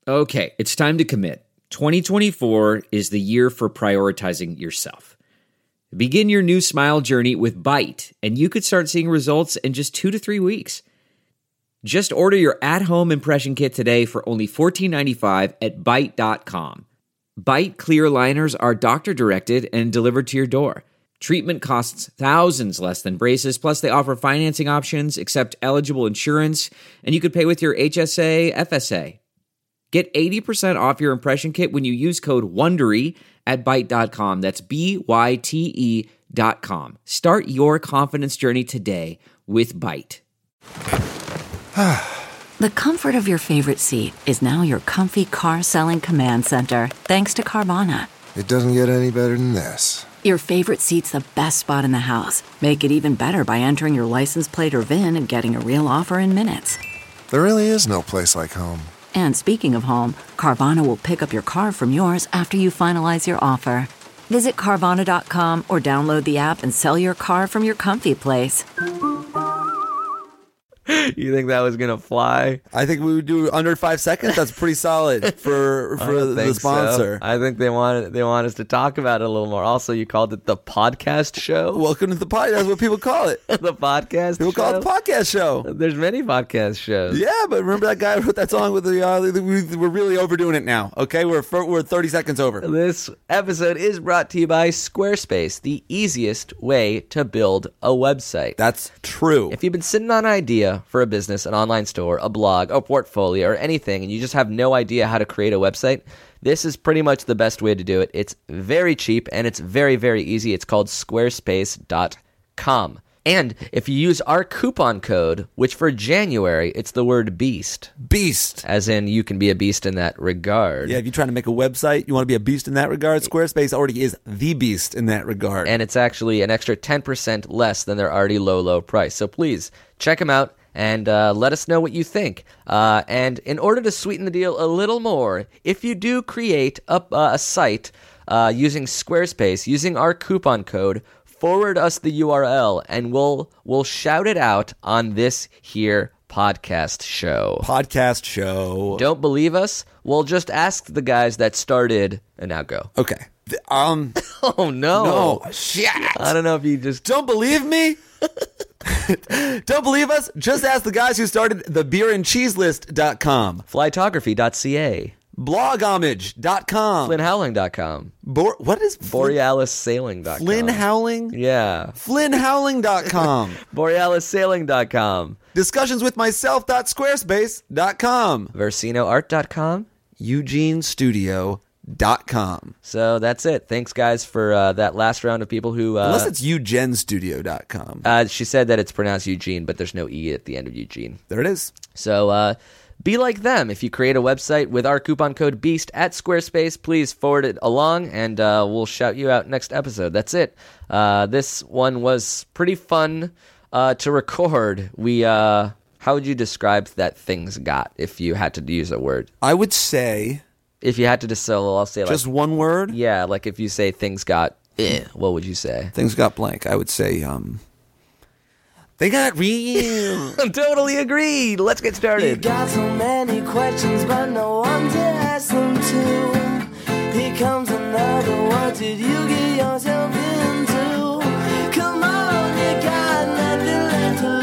Okay, it's time to commit. 2024 is the year for prioritizing yourself. Begin your new smile journey with Byte, and you could start seeing results in just 2 to 3 weeks. Just order your at-home impression kit today for only $14.95 at Byte.com. Byte clear liners are doctor-directed and delivered to your door. Treatment costs thousands less than braces, plus they offer financing options, accept eligible insurance, and you could pay with your HSA, FSA. Get 80% off your impression kit when you use code WONDERY at Byte.com. That's BYTE.com. Start your confidence journey today with Byte. The comfort of your favorite seat is now your comfy car selling command center, thanks to Carvana. It doesn't get any better than this. Your favorite seat's the best spot in the house. Make it even better by entering your license plate or VIN and getting a real offer in minutes. There really is no place like home. And speaking of home, Carvana will pick up your car from yours after you finalize your offer. Visit Carvana.com or download the app and sell your car from your comfy place. You think that was going to fly? I think we would do under 5 seconds. That's pretty solid for the sponsor. So. I think they want us to talk about it a little more. Also, you called it the podcast show. Welcome to the podcast. That's what people call it. The podcast People show? call it the podcast show. There's many podcast shows. Yeah, but remember that guy who wrote that song with the we're really overdoing it now. Okay, we're 30 seconds over. This episode is brought to you by Squarespace, the easiest way to build a website. That's true. If you've been sitting on an idea for a business, an online store, a blog, a portfolio, or anything, and you just have no idea how to create a website, this is pretty much the best way to do it. It's very cheap, and it's very, very easy. It's called squarespace.com. And if you use our coupon code, which for January, it's the word BEAST. Beast. As in, you can be a beast in that regard. Yeah, if you're trying to make a website, you want to be a beast in that regard, Squarespace already is the beast in that regard. And it's actually an extra 10% less than their already low price. So please, check them out. And let us know what you think. And in order to sweeten the deal a little more, if you do create a site using Squarespace, using our coupon code, forward us the URL, and we'll shout it out on this here podcast show. Podcast show. Don't believe us? Well, just ask the guys that started, and now go. Okay. Oh, no. No. Shit. I don't know if you just... Don't believe me? Don't believe us? Just ask the guys who started thebeerandcheeselist.com, Flytography.ca, bloghomage.com, FlynnHowling.com. What is BorealisSailing.com. Flynn Howling? Yeah. FlynnHowling.com. BorealisSailing.com. Discussionswithmyself.squarespace.com. VersinoArt.com. EugeneStudio.com. So that's it. Thanks, guys, for that last round of people who... Unless it's EugeneStudio.com. She said that it's pronounced Eugene, but there's no E at the end of Eugene. There it is. So be like them. If you create a website with our coupon code BEAST at Squarespace, please forward it along, and we'll shout you out next episode. That's it. This one was pretty fun to record. How would you describe that things got if you had to use a word? I would say... If you had to distill, I'll say just one word? Yeah, like if you say things got, what would you say? Things got blank. I would say, they got real. Totally agreed. Let's get started. You got so many questions, but no one to ask them to. Here comes another. What did you get yourself into? Come on, you got nothing left to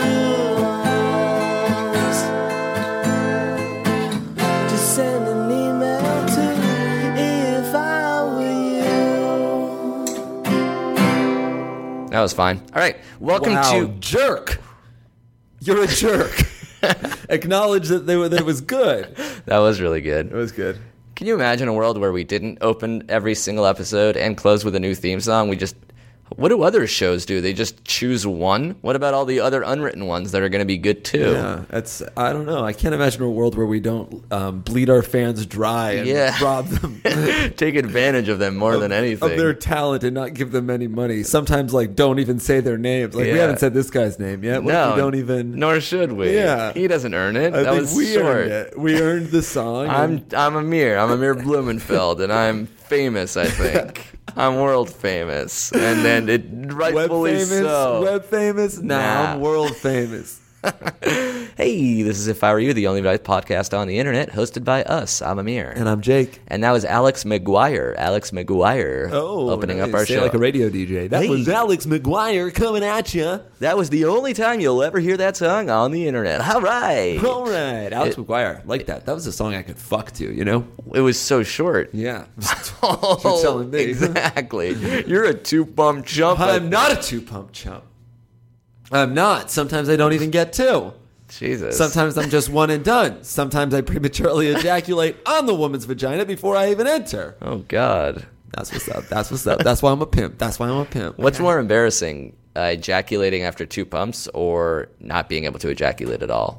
lose. Just send an email. That was fine. All right. Welcome to... Jerk. You're a jerk. Acknowledge that it was good. That was really good. It was good. Can you imagine a world where we didn't open every single episode and close with a new theme song? We just... What do other shows do? They just choose one? What about all the other unwritten ones that are going to be good too? Yeah, I don't know. I can't imagine a world where we don't bleed our fans dry and rob them. Take advantage of them more than anything. Of their talent and not give them any money. Sometimes, don't even say their names. We haven't said this guy's name yet. What if we don't even... Nor should we. Yeah. He doesn't earn it. I think we earned it. We earned the song. I'm Amir. I'm Amir Blumenfeld, and I'm famous, I think. I'm world famous. And then it rightfully web famous, so. Web famous? Nah, I'm world famous. Hey, this is If I Were You, the only podcast on the internet, hosted by us. I'm Amir. And I'm Jake. And that was Alex McGuire. Opening up our Say show. like a radio DJ. That Hey. was Alex McGuire coming at you. That was the only time you'll ever hear that song on the internet. All right. All right. Alex McGuire. Like that. That was a song I could fuck to, you know? It was so short. Yeah. Oh, You're telling me. Exactly. You're a two-bump chump. I'm not a two-pump chump. I'm not. Sometimes I don't even get two. Jesus. Sometimes I'm just one and done. Sometimes I prematurely ejaculate on the woman's vagina before I even enter. Oh, God. That's what's up. That's what's up. That's why I'm a pimp. That's why I'm a pimp. What's more embarrassing, ejaculating after two pumps or not being able to ejaculate at all?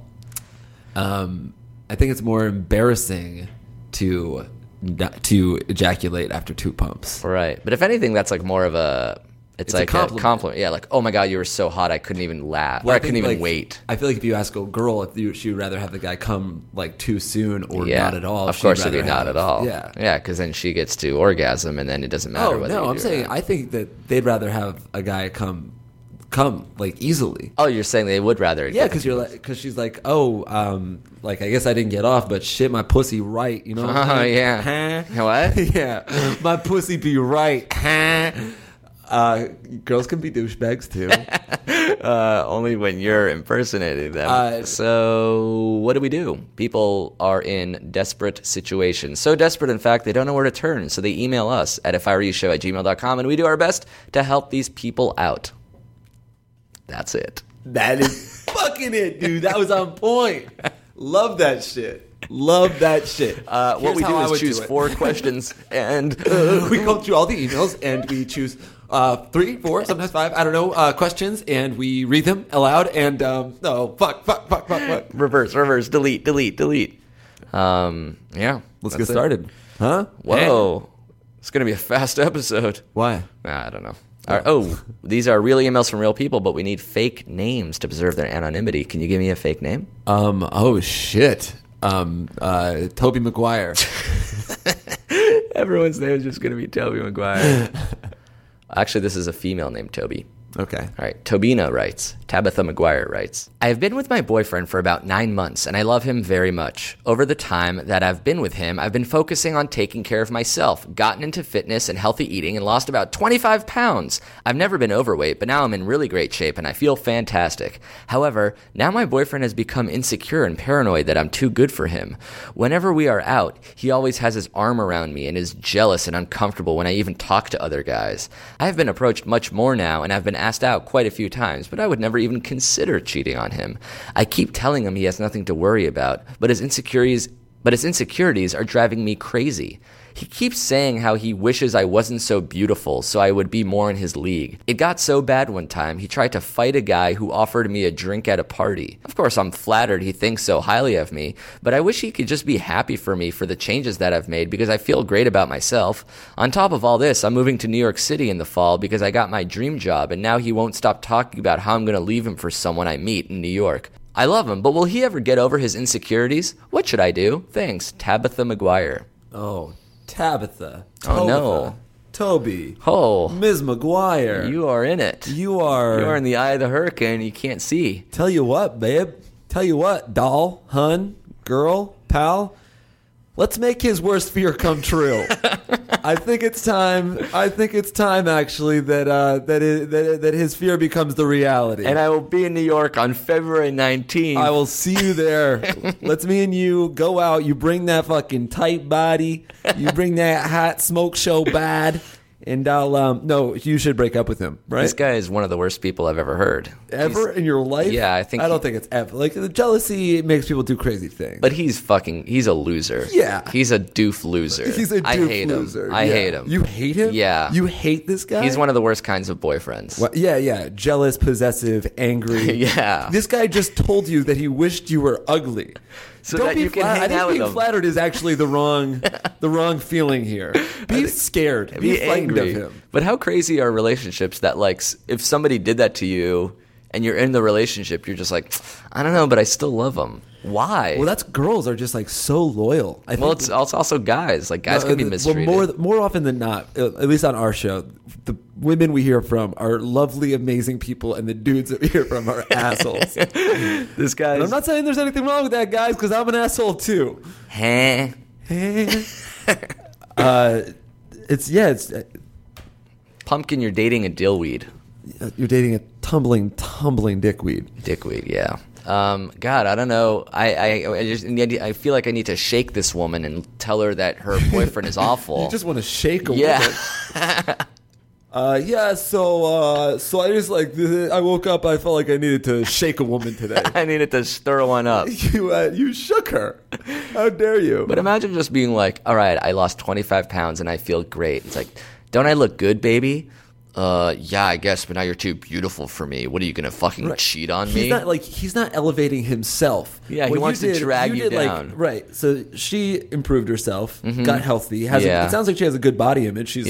I think it's more embarrassing to ejaculate after two pumps. Right. But if anything, that's like more of a... It's a like compliment. a compliment. Yeah, like, oh my God, you were so hot, I couldn't even laugh. Or I couldn't even wait. I feel like if you ask a girl if she would rather have the guy come like too soon or Yeah. not at all. Of she'd course it'd be rather not have- at all. Yeah. Yeah, because then she gets to orgasm and then it doesn't matter Oh whether no, you I'm do or saying not. I think that they'd rather have a guy come like easily. Oh, you're saying they would rather... Yeah, because she's like, like I guess I didn't get off, but shit, my pussy right, you know? What I'm Oh, saying? yeah. Huh? What? Yeah, my pussy be right. Huh? Girls can be douchebags too. Only when you're impersonating them. So what do? People are in desperate situations. So desperate, in fact, they don't know where to turn. So they email us at ifiwereyoushow@gmail.com, and we do our best to help these people out. That's it. That is fucking it, dude. That was on point. Love that shit. Love that shit. What Here's we how do I is would choose do it. 4 questions, and We go through all the emails and we choose 3, 4, sometimes 5, I don't know, questions, and we read them aloud. And fuck. reverse, delete. Yeah. Let's that's get it. started. Huh? Whoa. It's going to be a fast episode. Why? I don't know. These are real emails from real people, but we need fake names to preserve their anonymity. Can you give me a fake name? Oh shit. Toby Maguire. Everyone's name is just going to be Toby Maguire. Actually, this is a female named Toby. Okay. All right, Tobina writes, Tabitha McGuire writes, I have been with my boyfriend for about 9 months, and I love him very much. Over the time that I've been with him, I've been focusing on taking care of myself, gotten into fitness and healthy eating, and lost about 25 pounds. I've never been overweight, but now I'm in really great shape, and I feel fantastic. However, now my boyfriend has become insecure and paranoid that I'm too good for him. Whenever we are out, he always has his arm around me and is jealous and uncomfortable when I even talk to other guys. I have been approached much more now, and I've been asked out quite a few times, but I would never even consider cheating on him. I keep telling him he has nothing to worry about, but his insecurities are driving me crazy. He keeps saying how he wishes I wasn't so beautiful so I would be more in his league. It got so bad one time, he tried to fight a guy who offered me a drink at a party. Of course, I'm flattered he thinks so highly of me, but I wish he could just be happy for me for the changes that I've made because I feel great about myself. On top of all this, I'm moving to New York City in the fall because I got my dream job, and now he won't stop talking about how I'm going to leave him for someone I meet in New York. I love him, but will he ever get over his insecurities? What should I do? Thanks, Tabitha McGuire. Oh, Tabitha. Oh, no. Toby. Oh, Ms. McGuire. you are in it. You are. You're in the eye of the hurricane. You can't see. Tell you what, babe. Tell you what, doll, hun, girl, pal. Let's make his worst fear come true. I think it's time. Actually, that his fear becomes the reality. And I will be in New York on February 19th. I will see you there. Let's me and you go out. You bring that fucking tight body. You bring that hot smoke show bad. And I'll, no, you should break up with him, right? This guy is one of the worst people I've ever heard. Ever in your life? Yeah, I don't think it's ever. Like, the jealousy makes people do crazy things. But he's a loser. Yeah. He's a doof loser. He's a I doof hate loser. him. I Yeah. hate him. You hate him? Yeah. You hate this guy? He's one of the worst kinds of boyfriends. Well, yeah. Jealous, possessive, angry. Yeah. This guy just told you that he wished you were ugly. So Don't that be you can flat- hang I think out with being him. flattered is actually the wrong feeling here. Be scared. Be frightened angry. of him. But how crazy are relationships that, like, if somebody did that to you and you're in the relationship, you're just like, I don't know, but I still love them. Why? Well, that's girls are just like so loyal. I Well, think it's also guys. Like guys can be mistreated. Well, more often than not, at least on our show, the women we hear from are lovely, amazing people, and the dudes that we hear from are assholes. This guy. And I'm not saying there's anything wrong with that, guys, because I'm an asshole too. It's Pumpkin, you're dating a dillweed. you're dating a tumbling dickweed. Dickweed, yeah. God, I don't know. I feel like I need to shake this woman and tell her that her boyfriend is awful. You just want to shake a Yeah. woman. So I just I woke up, I felt like I needed to shake a woman today. I needed to stir one up. You shook her. How dare you? But imagine just being like, all right, I lost 25 pounds and I feel great. It's like, don't I look good, baby? Yeah, I guess, but now you're too beautiful for me. What are you gonna fucking cheat on me? He's not elevating himself. Yeah, he What wants to drag you down. Right. So she improved herself, got healthy. Yeah. It sounds like she has a good body image. She's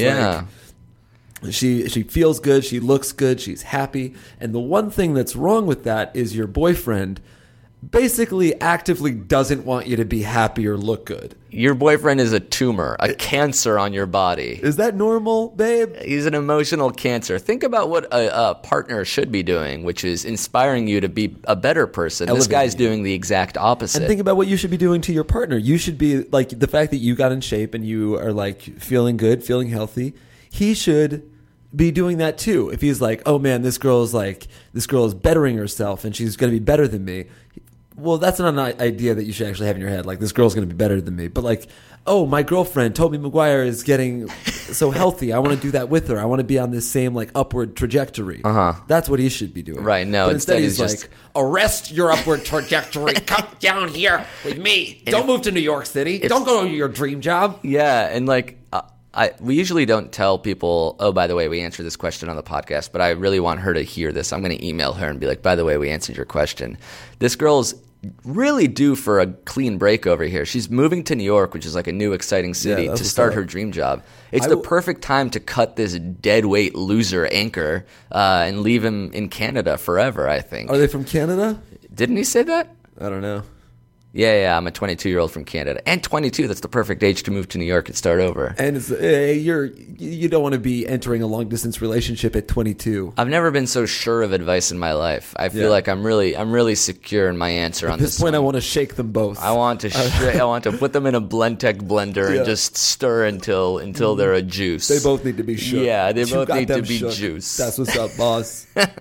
she feels good. She looks good. She's happy. And the one thing that's wrong with that is your boyfriend basically actively doesn't want you to be happy or look good. Your boyfriend is a tumor, a cancer on your body. Is that normal, babe? He's an emotional cancer. Think about what a partner should be doing, which is inspiring you to be a better person. This guy's doing the exact opposite. And think about what you should be doing to your partner. You should be like the fact that you got in shape and you are like feeling good, feeling healthy. He should be doing that too. If he's like, oh man, this girl is bettering herself and she's going to be better than me. Well, that's not an idea that you should actually have in your head. Like, this girl's going to be better than me. But like, oh, my girlfriend, Tobey Maguire, is getting so healthy. I want to do that with her. I want to be on this same like upward trajectory. That's what he should be doing. Right. No, but instead he's just like, arrest your upward trajectory. Come down here with me. Don't move to New York City. Don't go to your dream job. Yeah, and like we usually don't tell people, oh, by the way, we answered this question on the podcast, but I really want her to hear this. I'm going to email her and be like, by the way, we answered your question. This girl's really due for a clean break over here. She's moving to New York, which is like a new exciting city, to start her dream job. It's the perfect time to cut this dead weight loser anchor and leave him in Canada forever, I think. Are they from Canada? Didn't he say that? I don't know. Yeah, I'm a 22-year-old from Canada. And 22, that's the perfect age to move to New York and start over. And it's, you don't want to be entering a long-distance relationship at 22. I've never been so sure of advice in my life. I feel like I'm really secure in my answer on this. At this point, I want to shake them both. I want to put them in a Blendtec blender and just stir until they're a juice. They both need to be shook. Yeah, they both need to be shook. juice. That's what's up, boss.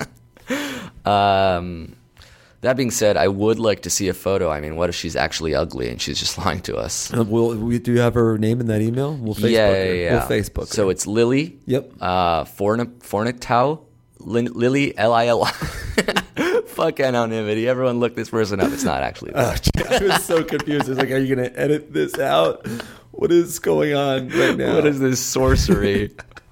That being said, I would like to see a photo. I mean, what if she's actually ugly and she's just lying to us? Do you have her name in that email? We'll Facebook her. Yeah. We'll Facebook her. So it's Lily. Yep. Fornitau. Lily, L-I-L-I. Fuck anonymity. Everyone look this person up. It's not actually that. I was so confused. I was like, are you going to edit this out? What is going on right now? What is this sorcery?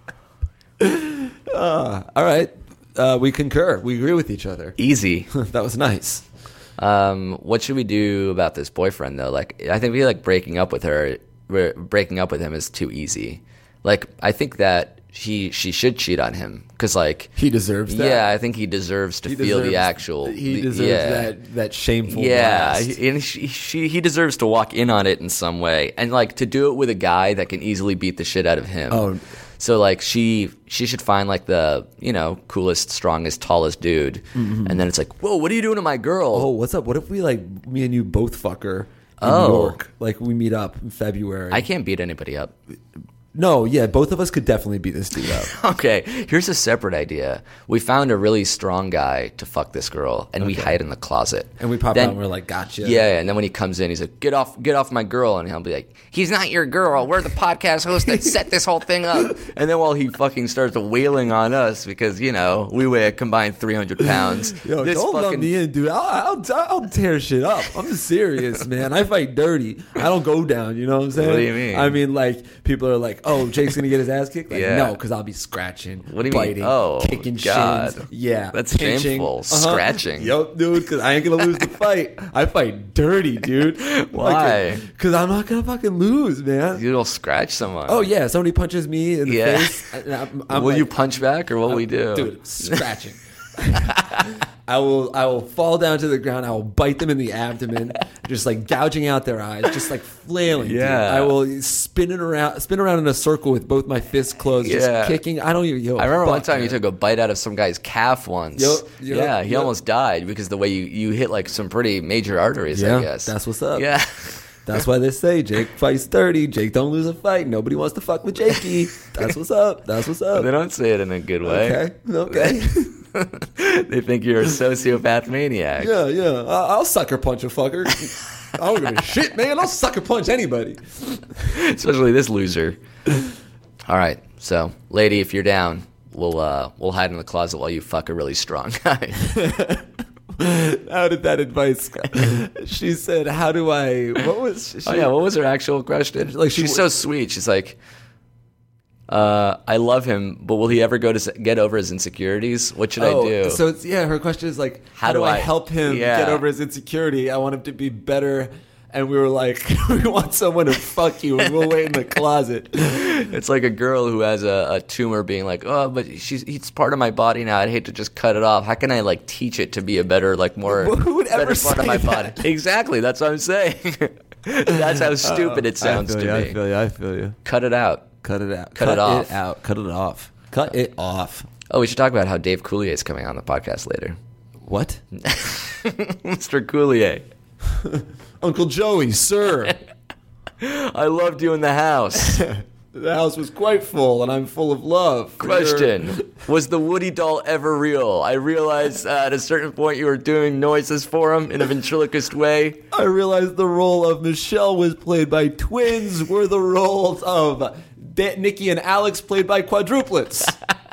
All right. We concur. We agree with each other. Easy. That was nice. What should we do about this boyfriend, though? Like, I think breaking up with him is too easy. Like, I think that she should cheat on him because, like, he deserves that. Yeah, I think he deserves to feel the actual. He deserves that shameful. Yeah, blast. and he deserves to walk in on it in some way, and like to do it with a guy that can easily beat the shit out of him. Oh. So like she should find like the coolest, strongest, tallest dude, and then it's like, whoa, what are you doing to my girl? Oh, what's up? What if we like me and you both fuck her in New York? Like we meet up in February. I can't beat anybody up. No, yeah, both of us could definitely beat this dude up. Okay, here's a separate idea. We found a really strong guy to fuck this girl, and we hide in the closet. And we pop out and we're like, gotcha. Yeah, and then when he comes in, he's like, get off my girl. And he'll be like, he's not your girl. We're the podcast host that set this whole thing up. And then while he fucking starts wailing on us because, we weigh a combined 300 pounds. Yo, don't let me in, dude. I'll tear shit up. I'm serious, man. I fight dirty. I don't go down, you know what I'm saying? What do you mean? I mean, like, people are like, oh, Jake's going to get his ass kicked? Like, Yeah. no, because I'll be scratching, What do you biting, mean? Oh, kicking God. shins. Yeah. That's pinching. shameful. Scratching. Yup, dude, because I ain't going to lose the fight. I fight dirty, dude. Why? Because I'm not going to fucking lose, man. You'll scratch someone. Oh, yeah. Somebody punches me in the Yeah. face. I'm will like, you punch back or what will we do? Dude, scratching. I will fall down to the ground. I will bite them in the abdomen, just like gouging out their eyes, just like flailing. Yeah. Dude. I will spin around in a circle with both my fists closed, just kicking. I don't even. I remember one time you took a bite out of some guy's calf once. He almost died because the way you hit like some pretty major arteries. I guess that's what's up. Yeah. That's why they say Jake fights 30. Jake don't lose a fight. Nobody wants to fuck with Jakey. That's what's up. That's what's up. They don't say it in a good way. Okay. They think you're a sociopath maniac. Yeah. I'll sucker punch a fucker. I don't give a shit, man. I'll sucker punch anybody. Especially this loser. All right. So, lady, if you're down, we'll hide in the closet while you fuck a really strong guy. How did that advice go? She said, how do I... What was... what was her actual question? Like she's so sweet. She's like, I love him, but will he ever get over his insecurities? What should I do? So, her question is like, how do I help him get over his insecurity? I want him to be better. And we were like, we want someone to fuck you, and we'll wait in the closet. It's like a girl who has a tumor being like, oh, but it's part of my body now. I'd hate to just cut it off. How can I like teach it to be a better, like more who would ever better part of my that? body? Exactly. That's what I'm saying. That's how stupid it sounds to me. I feel you. Cut it out. Cut it out. Cut it off. Cut it off. Cut it off. Oh, we should talk about how Dave Coulier is coming on the podcast later. What? Mr. Coulier. Uncle Joey, sir. I loved you in the house. The house was quite full, and I'm full of love. Question. Was the Woody doll ever real? I realized at a certain point you were doing noises for him in a ventriloquist way. I realized the role of Michelle was played by twins, were the roles of Nikki and Alex played by quadruplets.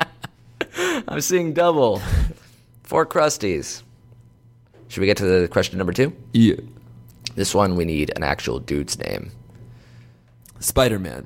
I'm seeing double. 4 Krusties. Should we get to the question number 2? Yeah. This one, we need an actual dude's name. Spider-Man.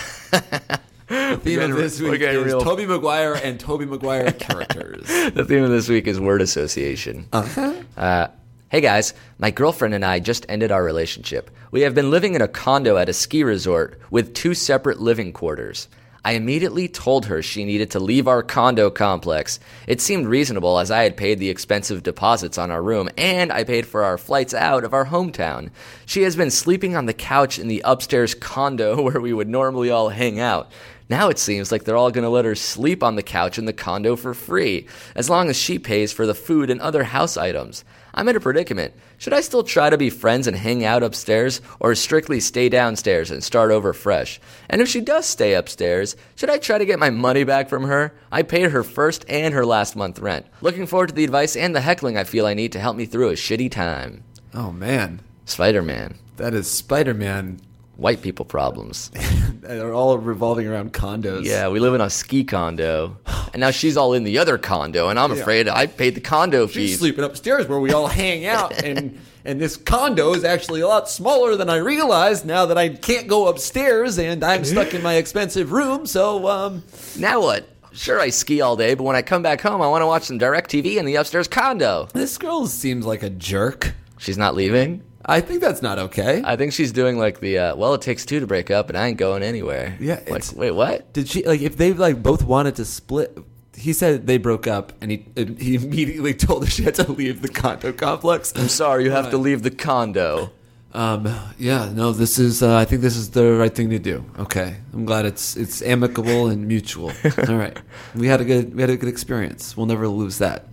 The theme of this week is Tobey Maguire and Tobey Maguire characters. The theme of this week is word association. Hey guys, my girlfriend and I just ended our relationship. We have been living in a condo at a ski resort with 2 separate living quarters. I immediately told her she needed to leave our condo complex. It seemed reasonable as I had paid the expensive deposits on our room and I paid for our flights out of our hometown. She has been sleeping on the couch in the upstairs condo where we would normally all hang out. Now it seems like they're all going to let her sleep on the couch in the condo for free, as long as she pays for the food and other house items. I'm in a predicament. Should I still try to be friends and hang out upstairs, or strictly stay downstairs and start over fresh? And if she does stay upstairs, should I try to get my money back from her? I paid her first and her last month rent. Looking forward to the advice and the heckling I feel I need to help me through a shitty time. Oh, man. Spider-Man. That is Spider-Man. White people problems. They're all revolving around condos. Yeah, we live in a ski condo. And now she's all in the other condo, and I'm afraid I paid the condo fee. She's sleeping upstairs where we all hang out, and this condo is actually a lot smaller than I realized now that I can't go upstairs, and I'm stuck in my expensive room, so, Now what? Sure, I ski all day, but when I come back home, I want to watch some DirecTV in the upstairs condo. This girl seems like a jerk. She's not leaving? I think that's not okay. I think she's doing like the, it takes 2 to break up, and I ain't going anywhere. Yeah. Like, wait, what? Did she, like, if they, like, both wanted to split... He said they broke up, and he immediately told her she had to leave the condo complex. I'm sorry, you have to leave the condo. Yeah, no, this is, I think this is the right thing to do. Okay. I'm glad it's amicable and mutual. All right. We had a good experience. We'll never lose that.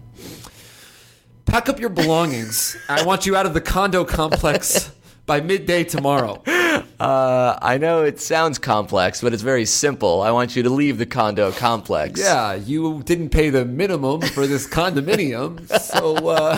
Pack up your belongings. I want you out of the condo complex by midday tomorrow. I know it sounds complex, but it's very simple. I want you to leave the condo complex. Yeah, you didn't pay the minimum for this condominium, so,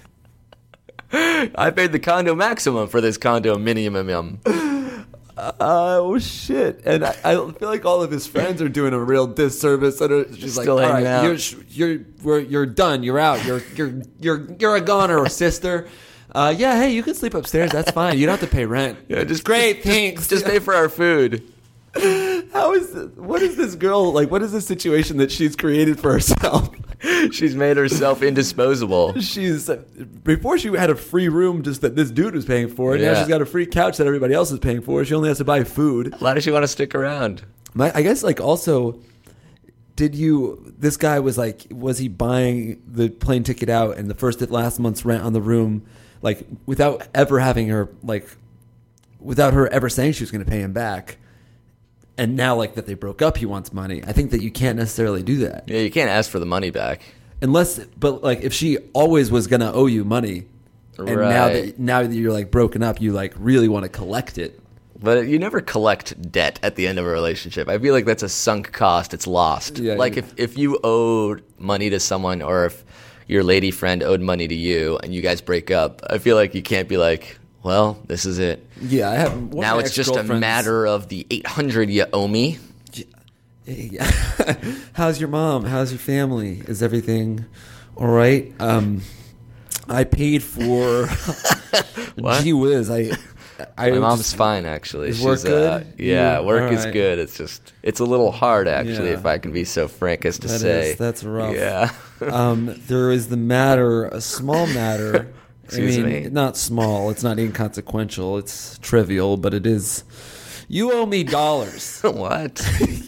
I paid the condo maximum for this condo minimum. Oh shit! And I feel like all of his friends are doing a real disservice. And are just still like, all hanging right, out. you're done. You're out. You're a goner, sister. Yeah, hey, you can sleep upstairs. That's fine. You don't have to pay rent. Yeah, great. Thanks. Just pay for our food. What is this girl like? What is this situation that she's created for herself? She's made herself indisposable. Before she had a free room just that this dude was paying for, and now she's got a free couch that everybody else is paying for. She only has to buy food. Why does she want to stick around? I guess like also This guy was like, was he buying the plane ticket out and the last month's rent on the room, like without ever having her, like without her ever saying she was going to pay him back? And now, like, that they broke up, he wants money. I think that you can't necessarily do that. Yeah, you can't ask for the money back. But like, if she always was going to owe you money, and now that you're like broken up, you like really want to collect it. But you never collect debt at the end of a relationship. I feel like that's a sunk cost. It's lost. Yeah, like if you owed money to someone, or if your lady friend owed money to you and you guys break up, I feel like you can't be like, well, this is it. Yeah, I have. Now it's just a matter of the $800 you owe me. Yeah. How's your mom? How's your family? Is everything all right? I paid for. What? Gee whiz! My mom's fine, actually. Is work good? Yeah, work is right. good. It's a little hard, actually, Yeah. if I can be so frank as to say. That's rough. Yeah. There is a small matter. Excuse me? Not small. It's not inconsequential. It's trivial, but it is. You owe me dollars. What?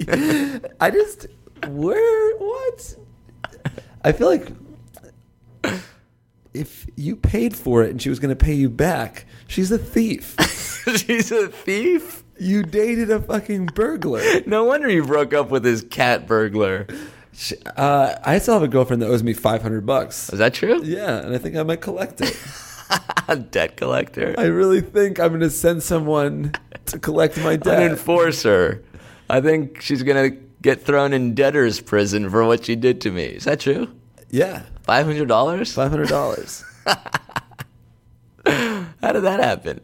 What? I feel like if you paid for it and she was going to pay you back, she's a thief. She's a thief? You dated a fucking burglar. No wonder he broke up with his cat burglar. I still have a girlfriend that owes me $500. Is that true? Yeah, and I think I might collect it. A debt collector? I really think I'm going to send someone to collect my debt. An enforcer. I think she's going to get thrown in debtor's prison for what she did to me. Is that true? Yeah. $500? $500. How did that happen?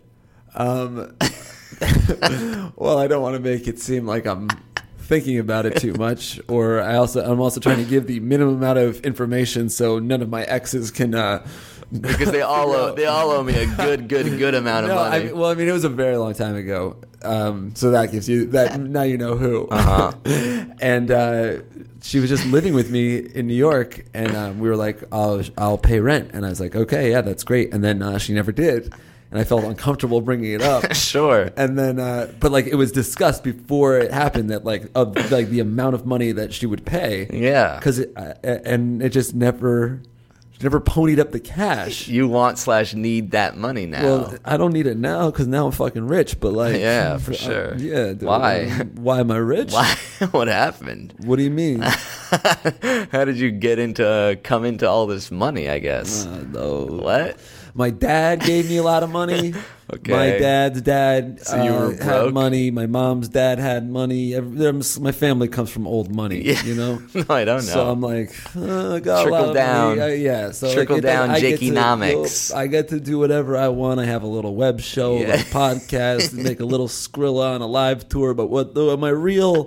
Well, I don't want to make it seem like I'm thinking about it too much, or I'm also trying to give the minimum amount of information so none of my exes can. Because they all owe me a good amount of money. It was a very long time ago, so that gives you that. Now you know who. And she was just living with me in New York, and we were like, "I'll pay rent," and I was like, "Okay, yeah, that's great." And then she never did. And I felt uncomfortable bringing it up. Sure. And then, but like it was discussed before it happened that like the amount of money that she would pay. Yeah. Because it just never ponied up the cash. You want/need that money now. Well, I don't need it now because now I'm fucking rich. But like, yeah, for sure. Yeah. Dude, why? Why am I rich? Why? What happened? What do you mean? How did you come into all this money? I guess. No. What? My dad gave me a lot of money. Okay. My dad's dad So you were had broke? money. My mom's dad had money. My family comes from old money, Yeah. you know? No, I don't know. So I'm like, I got a lot Trickle of down. money. Yeah. So Trickle down I get to- Jakey-nomics. I get to do whatever I want. I have a little web show, Yeah. a podcast, make a little Skrilla on a live tour. But my real,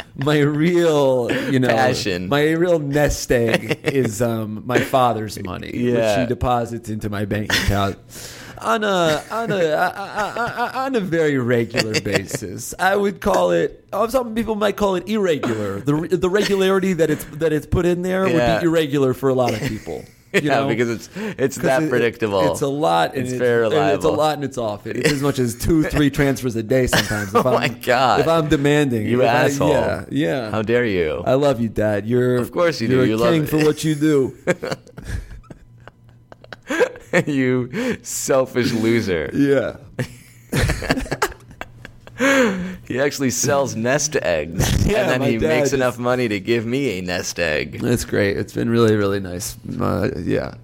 Passion. my real nest egg is my father's money, which Yeah. he deposits into my bank account on a very regular basis. I would call it. Some people might call it irregular. The regularity that it's put in there Yeah. would be irregular for a lot of people. You Yeah, know? because it's that predictable. It's a lot, and It's very reliable. It's a lot, and it's often. It's as much as 2-3 transfers a day sometimes. If Oh my God. If I'm demanding, You asshole. yeah. How dare you? I love you, Dad. Of course you do. You're You a love king it. for what you do. You selfish loser. Yeah. He actually sells nest eggs, Yeah, and then my he dad makes is- enough money to give me a nest egg. That's great. It's been really, really nice. Yeah.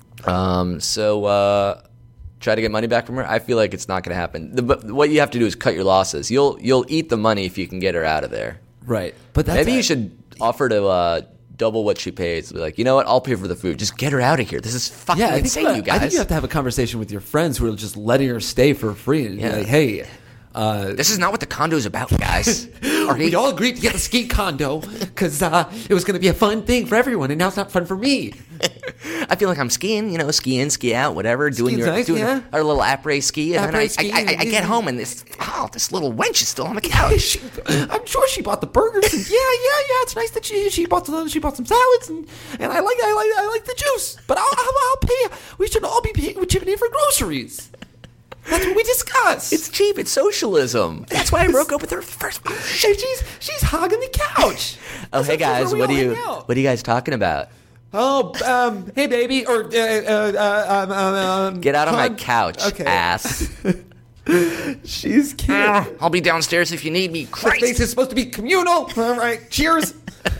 So try to get money back from her. I feel like it's not going to happen. But what you have to do is cut your losses. You'll eat the money if you can get her out of there. Right. But that's Maybe you should offer to double what she pays. Be like, you know what? I'll pay for the food. Just get her out of here. This is fucking insane, you guys. I think you have to have a conversation with your friends who are just letting her stay for free and be Yeah. like, hey. This is not what the condo is about, guys. We all agreed to get the ski condo because it was going to be a fun thing for everyone, and now it's not fun for me. I feel like I'm skiing, ski out, whatever, doing nice, yeah. our little après ski, and then Après ski, I get home and this little wench is still on the couch. I'm sure she bought the burgers. And yeah. It's nice that she bought some salads, and I like the juice. But I'll pay. We should all be paying with Tiffany for groceries. That's what we discussed. It's cheap. It's socialism. That's why I broke up with her first. She's hogging the couch. Oh, hey guys, That's where what we are all you hang out. what are you guys talking about? Oh, hey baby, or Get out of my hug. couch, Okay. ass. She's cute. I'll be downstairs if you need me. This Christ. space is supposed to be communal. All right, cheers.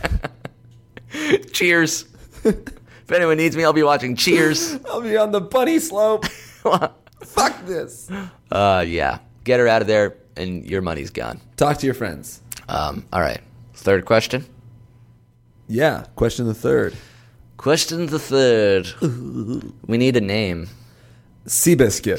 Cheers. If anyone needs me, I'll be watching Cheers. I'll be on the bunny slope. Fuck this. Yeah. Get her out of there, and your money's gone. Talk to your friends. All right. Third question. Yeah. Question the third. Question the third. We need a name. Seabiscuit.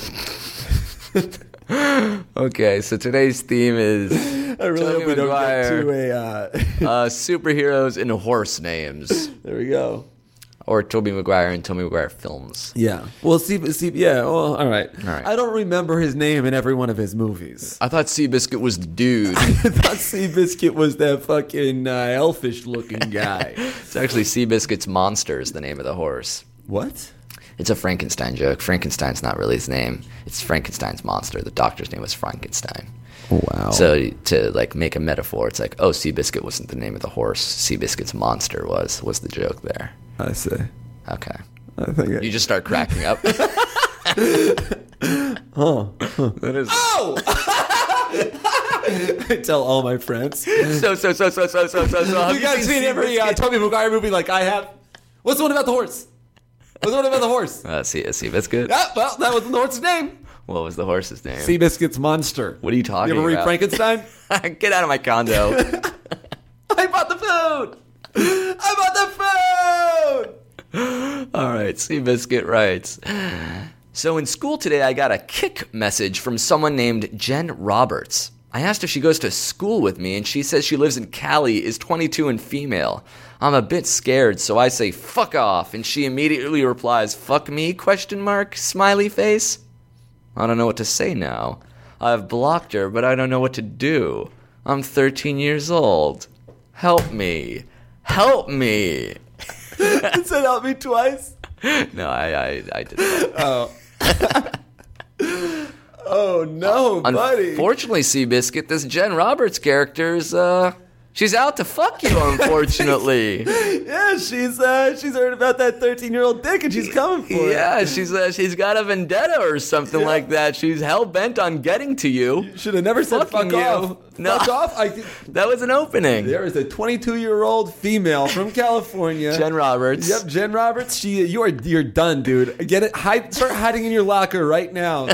Okay, so today's theme is I really Tobey hope we don't Maguire. get to a. Superheroes and horse names. There we go. Or Tobey Maguire and Tobey Maguire films. Yeah. Well, yeah. Well, all right. All right. I don't remember his name in every one of his movies. I thought Seabiscuit was the dude. I thought Seabiscuit was that fucking elfish-looking guy. It's actually Seabiscuit's Monster is the name of the horse. What? It's a Frankenstein joke. Frankenstein's not really his name. It's Frankenstein's monster. The doctor's name was Frankenstein. Oh, wow. So to like make a metaphor, it's like, oh, Seabiscuit wasn't the name of the horse. Seabiscuit's monster was the joke there. I see. Okay. I think You just start cracking up. Huh. That is Oh! I tell all my friends. You so. Have guys seen every Tobey Maguire movie like I have? What's the one about the horse? What's the one about the horse? Seabiscuit. Ah, well, that wasn't the horse's name. What was the horse's name? Seabiscuit's monster. What are you talking You ever read about? Frankenstein? Get out of my condo. I bought the food. I bought the food. All right, Seabiscuit writes. So in school today, I got a kick message from someone named Jen Roberts. I asked if she goes to school with me, and she says she lives in Cali, is 22 and female. I'm a bit scared, so I say, fuck off, and she immediately replies, fuck me, ? Smiley face. I don't know what to say now. I've blocked her, but I don't know what to do. I'm 13 years old. Help me. Help me. It said help me twice. No, I did that. Oh no, buddy. Unfortunately, Seabiscuit, this Jen Roberts character's she's out to fuck you, unfortunately. Yeah, she's heard about that 13-year-old dick and she's coming for it. Yeah, she's got a vendetta or something like that. She's hell bent on getting to you. Should have never said Fucking fuck you. off. No. Fuck off. That was an opening. There is a 22-year-old female from California. Jen Roberts. Yep, Jen Roberts. You're done, dude. Get it. Start hiding in your locker right now.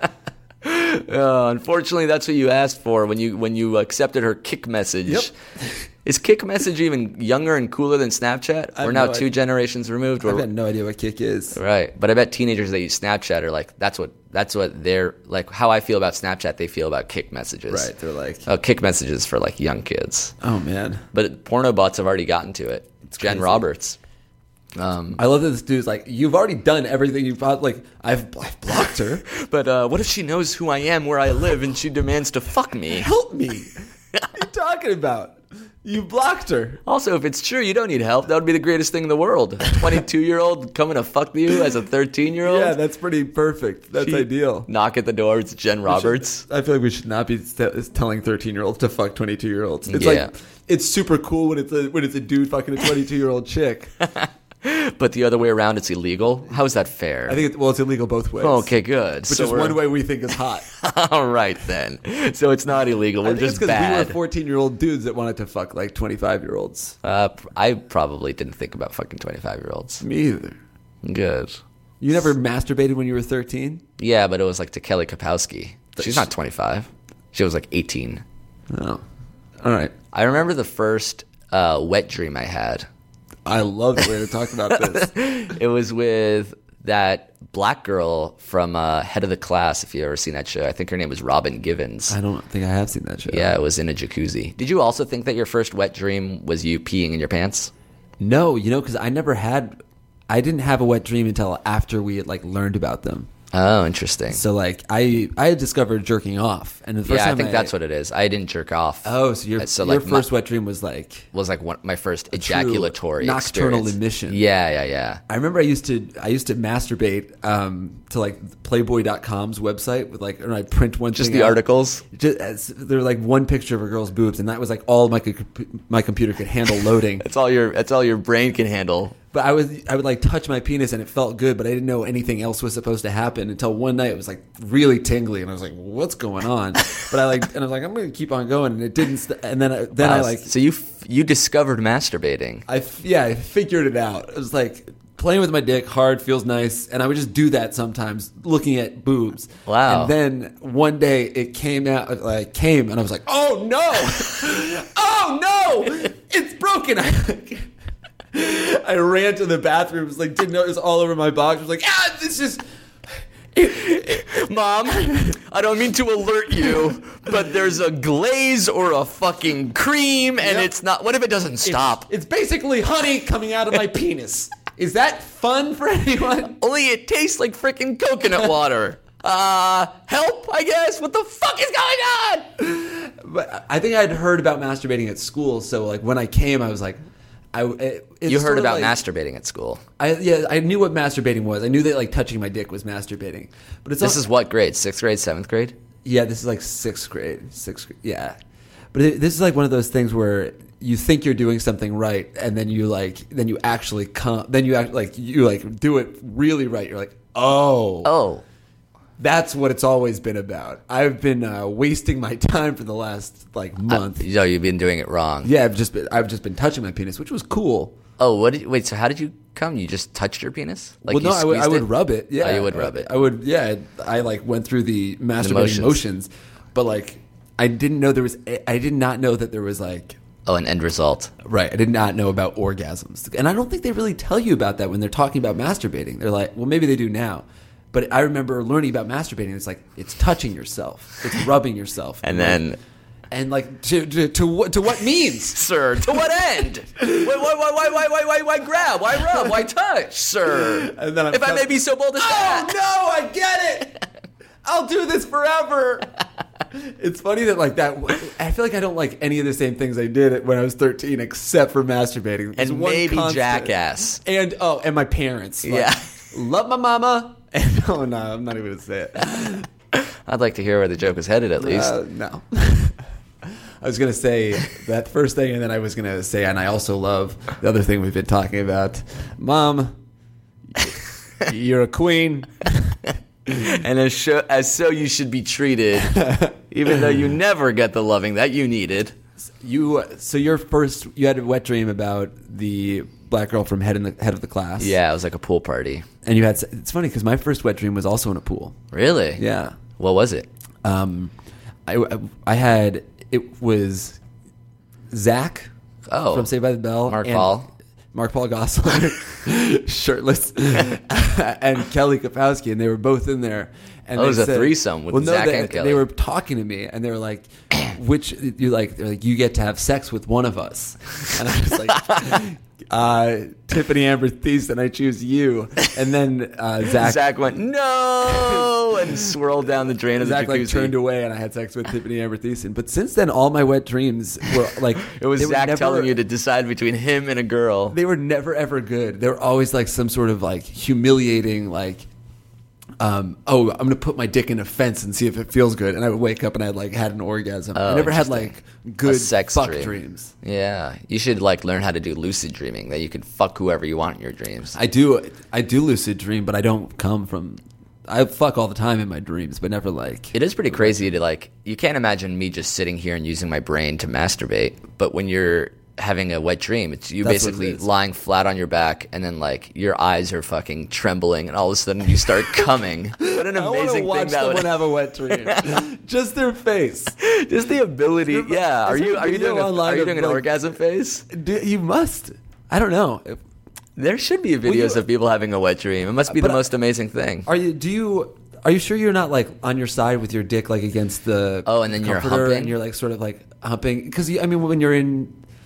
Unfortunately, that's what you asked for when you accepted her kick message. Yep. Is kick message even younger and cooler than Snapchat? I have We're now no 2 idea. generations removed. I've got no idea what kick is. Right, but I bet teenagers that use Snapchat are like, that's what they're like. How I feel about Snapchat, they feel about kick messages. Right, they're like, oh, kick messages for like young kids. oh man. But porno bots have already gotten to it. It's Jen crazy. Roberts. I love that this dude's like, you've already done everything you've thought. Like, I've blocked her. But what if she knows who I am, where I live, and she demands to fuck me? Help me. What are you talking about? You blocked her. Also, if it's true, you don't need help. That would be the greatest thing in the world. A 22-year-old coming to fuck you as a 13-year-old? Yeah, that's pretty perfect. That's ideal. Knock at the door. It's Jen Roberts. I feel like we should not be telling 13-year-olds to fuck 22-year-olds. It's Yeah. like, it's super cool when it's a dude fucking a 22-year-old chick. But the other way around, it's illegal. How is that fair? I think it's illegal both ways. Okay, good. Which So is we're- one way we think is hot. All right, then. So it's not illegal. I We're think it's just because bad. we were 14-year-old dudes that wanted to fuck like 25-year-olds. I probably didn't think about fucking 25-year-olds. Me either. Good. You never masturbated when you were 13? Yeah, but it was like to Kelly Kapowski. She's not 25. She was like 18. Oh. All right. I remember the first wet dream I had. I love the way to talk about this. It was with that black girl from Head of the Class, if you've ever seen that show. I think her name was Robin Givens. I don't think I have seen that show. Yeah, it was in a jacuzzi. Did you also think that your first wet dream was you peeing in your pants? No, because I didn't have a wet dream until after we had like learned about them. Oh, interesting. So like I had discovered jerking off, and the first Yeah, time I think that's what it is. I didn't jerk off. Oh, so your like, first wet dream was like my first true ejaculatory nocturnal experience. emission. Yeah. I remember I used to masturbate to like Playboy.com's website with like, and I print one Just thing the out. articles? There were like one picture of a girl's boobs, and that was like all my computer could handle loading. That's all your brain can handle. But I would like touch my penis and it felt good, but I didn't know anything else was supposed to happen until one night it was like really tingly, and I was like, "What's going on?" But I was like, "I'm going to keep on going," and it didn't. And then I like, So you discovered masturbating. I figured it out. It was like playing with my dick hard, feels nice, and I would just do that sometimes, looking at boobs. Wow. And then one day it came out, and I was like, "Oh no, oh no, it's broken." I ran to the bathroom. It was like, didn't know it was all over my box. I was like, this is. Mom, I don't mean to alert you, but there's a glaze or a fucking cream, and Yep. it's not. What if it doesn't stop? It's basically honey coming out of my penis. Is that fun for anyone? Only it tastes like freaking coconut water. Help, I guess. What the fuck is going on? But I think I'd heard about masturbating at school, so like when I came, I was like, You heard about masturbating at school. I knew what masturbating was. I knew that like touching my dick was masturbating. But This is what grade? 6th grade, 7th grade? Yeah, this is like sixth grade. Yeah. But this is like one of those things where you think you're doing something right, and then you actually come. Then you do it really right. You're like, oh, that's what it's always been about. I've been wasting my time for the last like month. You've been doing it wrong. Yeah, I've just been touching my penis, which was cool. Oh, wait, so how did you come? You just touched your penis? Like Well, no, you I would it? rub it. Yeah, Oh, you would rub it. I would. Yeah, I like went through the masturbating motions, but like I did not know that there was like. Oh, an end result. Right. I did not know about orgasms. And I don't think they really tell you about that when they're talking about masturbating. They're like, well, maybe they do now. But I remember learning about masturbating. It's like, it's touching yourself. It's rubbing yourself. And then... And like, to what means? Sir, to what end? Why grab? Why rub? Why touch, sir? And then if I may be so bold as that. Oh, no, I get it. I'll do this forever. It's funny that like that. I feel like I don't like any of the same things I did when I was 13, except for masturbating. There's And one maybe constant. Jackass. And my parents. Like, Yeah. love my mama. And no, I'm not even gonna say it. I'd like to hear where the joke was headed, at least. No. I was gonna say that first thing, and then I was gonna say, and I also love the other thing we've been talking about. Mom, you're a queen. And as so you should be treated, even though you never get the loving that you needed. You had a wet dream about the black girl from head of the class. Yeah, it was like a pool party. And it's funny because my first wet dream was also in a pool. Really? Yeah. What was it? It was Zach from Saved by the Bell. Mark Paul Gosselaar, shirtless, and Kelly Kapowski, and they were both in there. And it was a threesome with Zach and Kelly. They were talking to me, and they were like, "Which you like?" They're like, "You get to have sex with one of us," and I was like, "Tiffany Amber Thiessen, I choose you." And then Zach went no and swirled down the drain of the Zach jacuzzi. like turned away, and I had sex with Tiffany Amber Thiessen. But since then, all my wet dreams were like it was Zach telling you to decide between him and a girl. They were never ever good. They were always like some sort of like humiliating like. I'm going to put my dick in a fence and see if it feels good. And I would wake up and I had an orgasm. I never had like good sex fuck dream. dreams. Yeah. You should like learn how to do lucid dreaming, that you can fuck whoever you want in your dreams. I do lucid dream, but I don't come from... I fuck all the time in my dreams, but never like... It is pretty crazy to like... You can't imagine me just sitting here and using my brain to masturbate. But when you're having a wet dream, it's you That's basically lying flat on your back, and then like your eyes are fucking trembling, and all of a sudden you start coming. What an amazing I want to watch thing that someone would have a wet dream. Just their face. Just the ability. Yeah. Are you doing an orgasm face? You must. I don't know. There should be videos of people having a wet dream. It must be the most amazing thing. Are you sure you're not like on your side with your dick like against the and then you're comforter humping? and you're like sort of like humping? Because I mean when you're in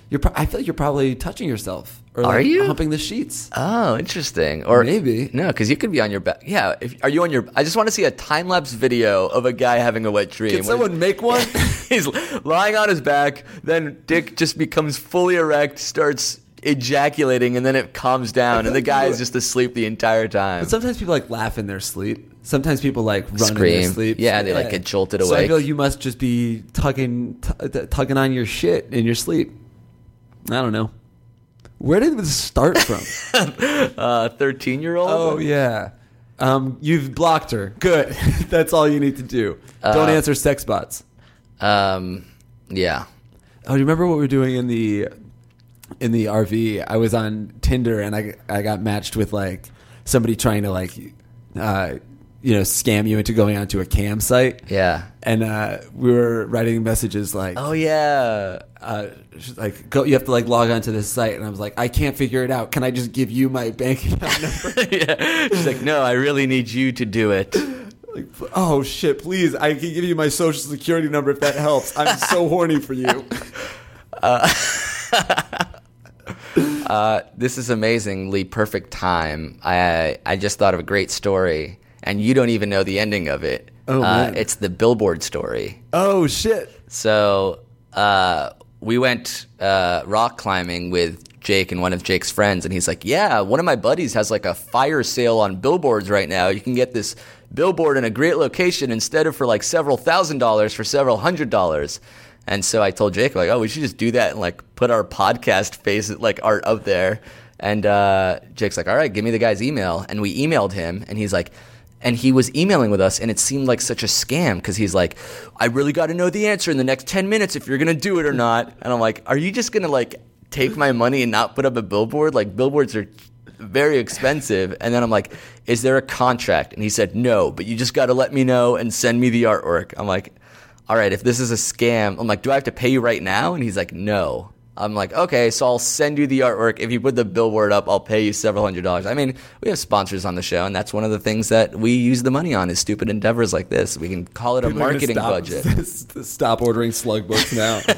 I feel like you're probably touching yourself. Or Are you? humping the sheets? Oh, interesting. Or Maybe. No, because you could be on your back. Yeah. Are you on your? I just want to see a time lapse video of a guy having a wet dream. Can someone make one? He's lying on his back. Then dick just becomes fully erect, starts ejaculating, and then it calms down, and the guy is just asleep the entire time. But sometimes people like laugh in their sleep. Sometimes people like run Scream. in their sleep. Yeah, they like get jolted So I awake. feel like you must just be tugging on your shit in your sleep. I don't know. Where did this start from? 13-year-old. Oh yeah. You've blocked her. Good. That's all you need to do. Don't answer sex bots. Yeah. Oh, do you remember what we were doing in the RV? I was on Tinder and I got matched with like somebody trying to like scam you into going onto a cam site. Yeah. And we were writing messages like, Oh yeah. she's like, go, you have to like log onto this site, and I was like, I can't figure it out. Can I just give you my bank account number? Yeah. She's like, no, I really need you to do it. Like, oh shit, please, I can give you my social security number if that helps. I'm so horny for you. This is amazingly perfect time. I just thought of a great story, and you don't even know the ending of it. Oh, man. It's the billboard story. Oh shit. So we went rock climbing with Jake and one of Jake's friends, and he's like, yeah, one of my buddies has like a fire sale on billboards right now. You can get this billboard in a great location instead of for like several $1,000s for several $100s. And so I told Jake, like, oh, we should just do that and like put our podcast face like art up there. And Jake's like, all right, give me the guy's email. And we emailed him, and he's like, and he was emailing with us, and it seemed like such a scam because he's like, I really got to know the answer in the next 10 minutes if you're going to do it or not. And I'm like, are you just going to like take my money and not put up a billboard? Like, billboards are very expensive. And then I'm like, is there a contract? And he said, no, but you just got to let me know and send me the artwork. I'm like, all right, if this is a scam, I'm like, do I have to pay you right now? And he's like, no. I'm like, okay, so I'll send you the artwork. If you put the billboard up, I'll pay you several $100s. I mean, we have sponsors on the show, and that's one of the things that we use the money on is stupid endeavors like this. We can call it a People are gonna marketing budget. Stop ordering slug books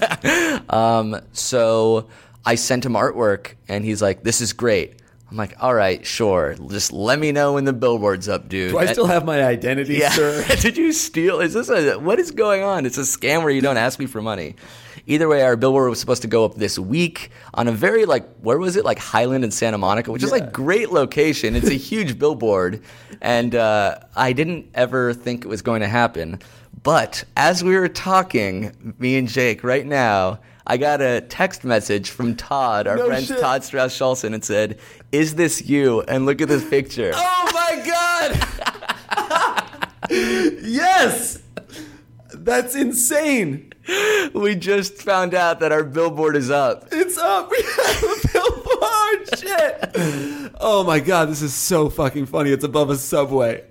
now. So I sent him artwork, and he's like, this is great. I'm like, all right, sure. Just let me know when the billboard's up, dude. Do I still have my identity, Yeah. sir? Did you steal? What is going on? It's a scam where you don't ask me for money. Either way, our billboard was supposed to go up this week on a very, like, where was it? Like Highland and Santa Monica, which is like great location. It's a huge billboard. And I didn't ever think it was going to happen. But as we were talking, me and Jake, right now, I got a text message from Todd, our friend shit. Todd Strauss-Scholson, and said, is this you? And look at this picture. Oh my god! Yes! That's insane. We just found out that our billboard is up. It's up. We have a billboard. Shit. Oh my god, this is so fucking funny. It's above a subway.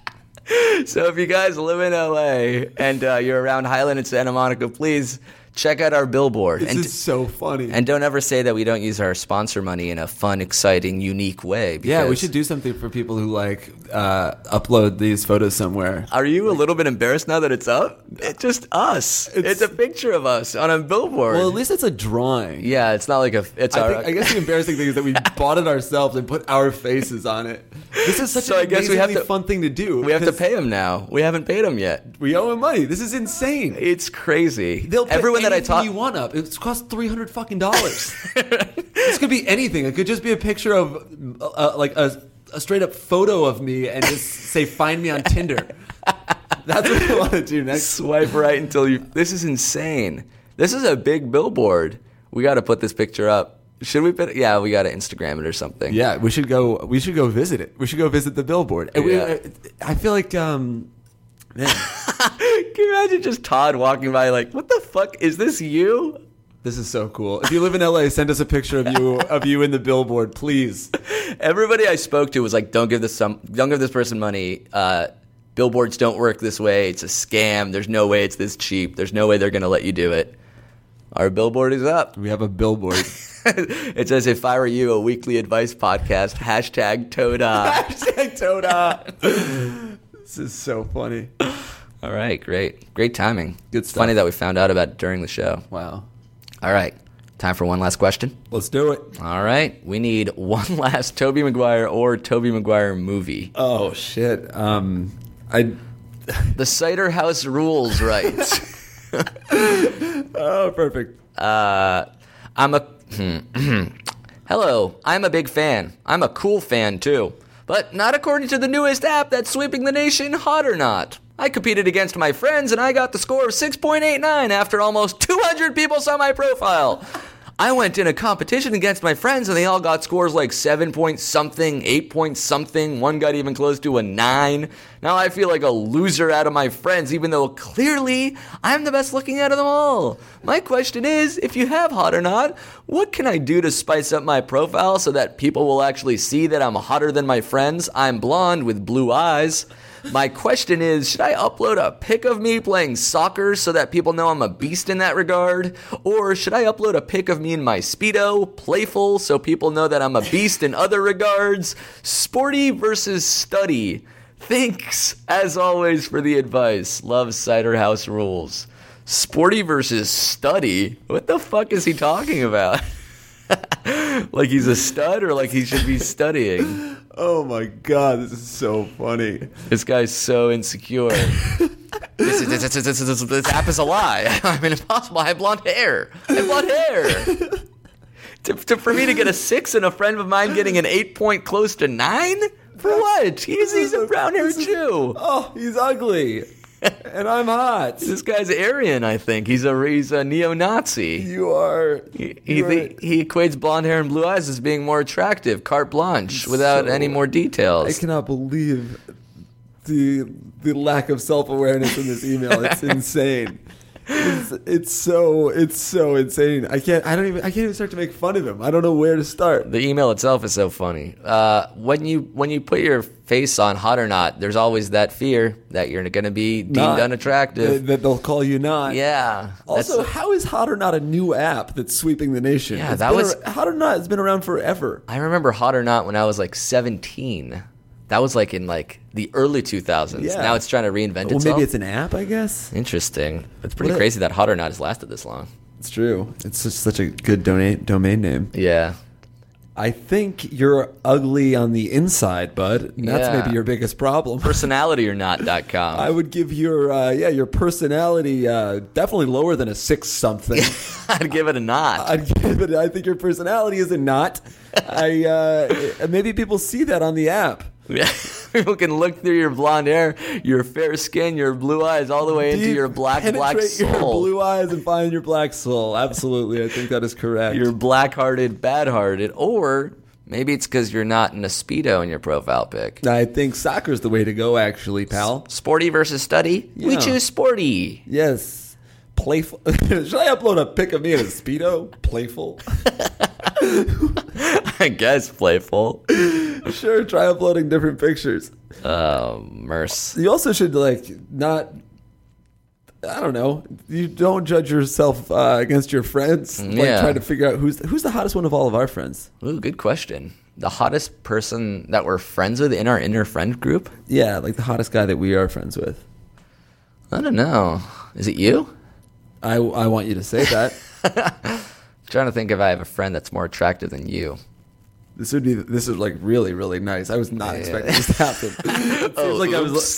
So if you guys live in LA and you're around Highland and Santa Monica, please check out our billboard. This is so funny. And don't ever say that we don't use our sponsor money in a fun, exciting, unique way. Yeah, we because- should do something for people who like upload these photos somewhere. Are you a little bit embarrassed now that it's up? It's just us. It's a picture of us on a billboard. Well, at least it's a drawing. yeah, it's not like I guess the embarrassing thing is that we bought it ourselves and put our faces on it. This is such So an I guess we have amazingly to- fun thing to do. we have to because pay him now. We haven't paid him yet. We owe him money. This is insane. It's crazy. They'll put Everyone that I anything talk. you want up. It costs $300 fucking dollars. This could be anything. It could just be a picture of like a straight up photo of me and just say "Find me on Tinder." That's what I want to do next. Swipe right until you. This is insane. This is a big billboard. We got to put this picture up. Should we put it? Yeah, we got to Instagram it or something. Yeah, we should go. We should go visit it. We should go visit the billboard. And Yeah. I feel like, man. Can you imagine just Todd walking by like, what the fuck? Is this you? This is so cool. If you live in LA, send us a picture of you in the billboard, please. Everybody I spoke to was like, don't give this person money. Billboards don't work this way. It's a scam. There's no way it's this cheap. There's no way they're going to let you do it. Our billboard is up. We have a billboard. It says, if I were you, a weekly advice podcast, hashtag Toda. Hashtag Toda. This is so funny. All right, great. Great timing. Good It's stuff. funny that we found out about it during the show. Wow. All right. Time for one last question? Let's do it. All right. We need one last Tobey Maguire or Tobey Maguire movie. Oh, shit. The Cider House Rules, right? Oh, perfect. Hello, I'm a big fan. I'm a cool fan, too. But not according to the newest app that's sweeping the nation, Hot or Not. I competed against my friends and I got the score of 6.89 after almost 200 people saw my profile. I went in a competition against my friends and they all got scores like 7 point something, 8 point something. One got even close to a 9. Now I feel like a loser out of my friends, even though clearly I'm the best looking out of them all. My question is, if you have Hot or Not, what can I do to spice up my profile so that people will actually see that I'm hotter than my friends? I'm blonde with blue eyes. My question is, should I upload a pic of me playing soccer so that people know I'm a beast in that regard? Or should I upload a pic of me in my Speedo, playful, so people know that I'm a beast in other regards? Sporty versus study. Thanks, as always, for the advice. Love Cider House Rules. Sporty versus study? What the fuck is he talking about? Like he's a stud or like he should be studying? Oh my god, this is so funny. This guy's so insecure. This app is a lie. I'm impossible. I have blonde hair. For me to get a 6 and a friend of mine getting an 8 point close to 9? For what? He's a brown haired Jew. Oh, he's ugly. And I'm hot. This guy's Aryan, I think. He's a neo-Nazi. You are. He equates blonde hair and blue eyes as being more attractive, carte blanche, without any more details. I cannot believe the lack of self-awareness in this email. It's insane. It's so insane. I can't even start to make fun of him. I don't know where to start. The email itself is so funny. When you put your face on Hot or Not, there's always that fear that you're going to be deemed unattractive. That they'll call you not. Yeah. Also, how is Hot or Not a new app that's sweeping the nation? Yeah, Hot or Not has been around forever. I remember Hot or Not when I was like 17. That was like in like the early 2000s. Yeah. Now it's trying to reinvent itself. Well, maybe it's an app, I guess. Interesting. It's pretty crazy that Hot or Not has lasted this long. It's true. It's just such a good domain name. Yeah. I think you're ugly on the inside, bud. And that's maybe your biggest problem. Personalityornot.com. I would give your personality definitely lower than a 6 something. I'd give it a not. I think your personality is a not. Maybe people see that on the app. Yeah. People can look through your blonde hair, your fair skin, your blue eyes, all the way into your black soul. Your blue eyes and find your black soul. Absolutely, I think that is correct. You're black-hearted, bad-hearted, or maybe it's because you're not in a Speedo in your profile pic. I think soccer's the way to go, actually, pal. Sporty versus study? Yeah. We choose sporty. Yes. Playful. Should I upload a pic of me in a Speedo? Playful? I guess playful. Sure, try uploading different pictures. Oh, merce. You also should, not... I don't know. You don't judge yourself against your friends. Try to figure out who's the hottest one of all of our friends. Ooh, good question. The hottest person that we're friends with in our inner friend group? Yeah, like the hottest guy that we are friends with. I don't know. Is it you? I want you to say that. Trying to think if I have a friend that's more attractive than you. This is like really, really nice. I was not expecting this to happen. It seems like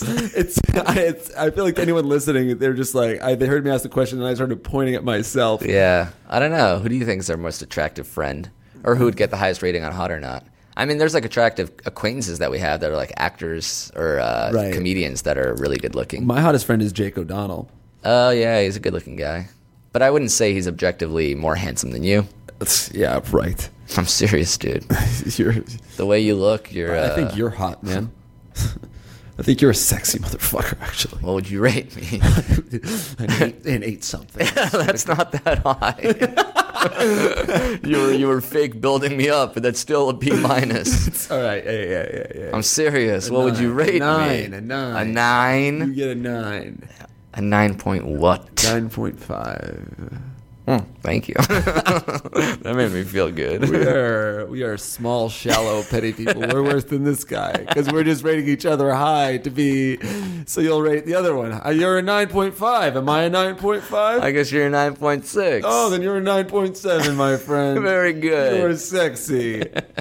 I feel like anyone listening, they're just like, they heard me ask the question and I started pointing at myself. Yeah. I don't know. Who do you think is our most attractive friend? Or who would get the highest rating on Hot or Not? I mean, there's like attractive acquaintances that we have that are like actors or comedians that are really good looking. My hottest friend is Jake O'Donnell. Oh, yeah. He's a good looking guy. But I wouldn't say he's objectively more handsome than you. Yeah, right. I'm serious, dude. The way you look, you're... I think you're hot, man. I think you're a sexy motherfucker, actually. What would you rate me? an 8 something. That's not that high. You were fake building me up, but that's still a B-. It's all right. Yeah. I'm serious. What would you rate me? A 9. A 9? You get a 9. A 9 point what? 9.5. Thank you. That made me feel good. We are small, shallow, petty people. We're worse than this guy because we're just rating each other high to be. So you'll rate the other one. You're a 9.5. Am I a 9.5? I guess you're a 9.6. Oh, then you're a 9.7, my friend. Very good. You're sexy.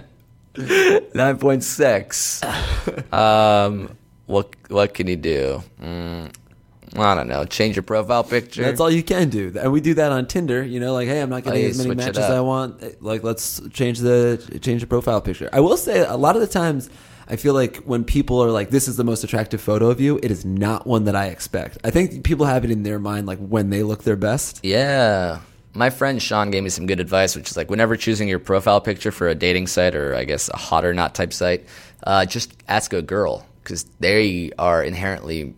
9.6. What can you do? I don't know. Change your profile picture. That's all you can do, and we do that on Tinder. Like, hey, I'm not getting as many switch it matches up. as I want. Like, let's change the profile picture. I will say, a lot of the times, I feel like when people are like, "This is the most attractive photo of you," it is not one that I expect. I think people have it in their mind, like when they look their best. Yeah. My friend Sean gave me some good advice, which is like whenever choosing your profile picture for a dating site or I guess a hot or not type site, just ask a girl because they are inherently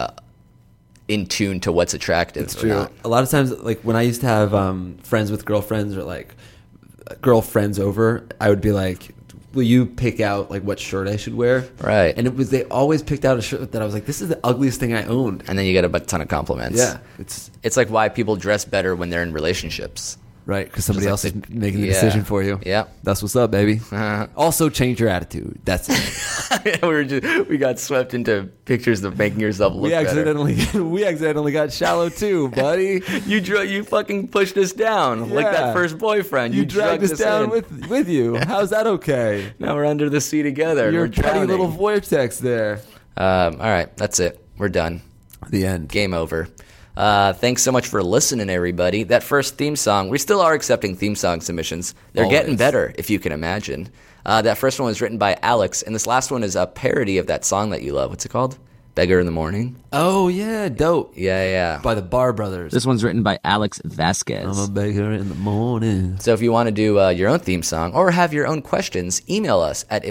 in tune to what's attractive. It's or true. not. A lot of times, like when I used to have friends with girlfriends or like girlfriends over, I would be like, will you pick out like what shirt I should wear? Right. And they always picked out a shirt that I was like, this is the ugliest thing I owned. And then you get a ton of compliments. Yeah. It's like why people dress better when they're in relationships. Right, because somebody Just else like is making the yeah. decision for you. Yeah. That's what's up, baby. Also, change your attitude. That's it. we got swept into pictures of making yourself look we better. accidentally got shallow too, buddy. You fucking pushed us down like Yeah. that first boyfriend. You dragged us down in. with you. How's that okay? Now we're under the sea together. You're We're a petty drowning. little vortex there. All right, that's it. We're done. The end. Game over. Thanks so much for listening, everybody. That first theme song, we still are accepting theme song submissions. They're Always. getting better, if you can imagine. That first one was written by Alex, and this last one is a parody of that song that you love. What's it called? Beggar in the Morning? Oh, yeah, dope. Yeah. By the Bar Brothers. This one's written by Alex Vasquez. I'm a beggar in the morning. So if you want to do your own theme song or have your own questions, email us at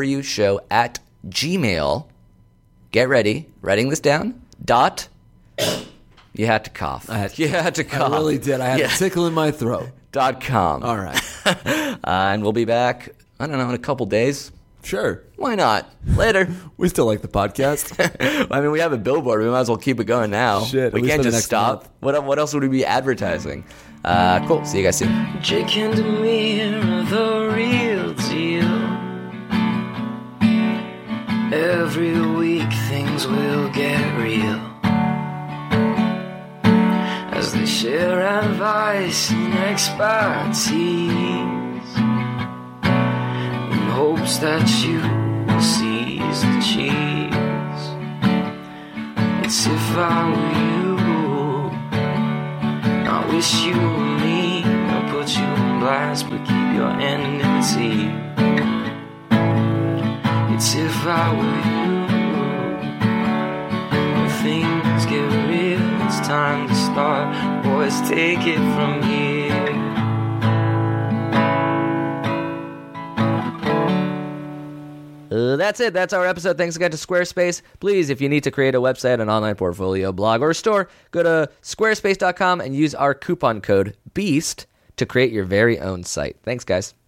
iwereyoushow@gmail. Get ready. Writing this down. Dot. You had to cough. You had to cough. I really did. I had a tickle in my throat. .com. All right. And we'll be back, I don't know, in a couple days. Sure. Why not? Later. We still like the podcast. I mean, we have a billboard. We might as well keep it going now. Shit, we at least can't for the just next stop. month. What else would we be advertising? Cool. See you guys soon. Jake and Amir are the real deal. Every week things will get real as they share advice and expertise in hopes that you will seize the cheese. It's if I were you, I wish you were me. I'll put you on blast but keep your anonymity. It's if I were you. When things get real, it's time to start. Boys, take it from here. That's it. That's our episode. Thanks again to Squarespace. Please, if you need to create a website, an online portfolio, blog, or store, go to squarespace.com and use our coupon code BEAST to create your very own site. Thanks, guys.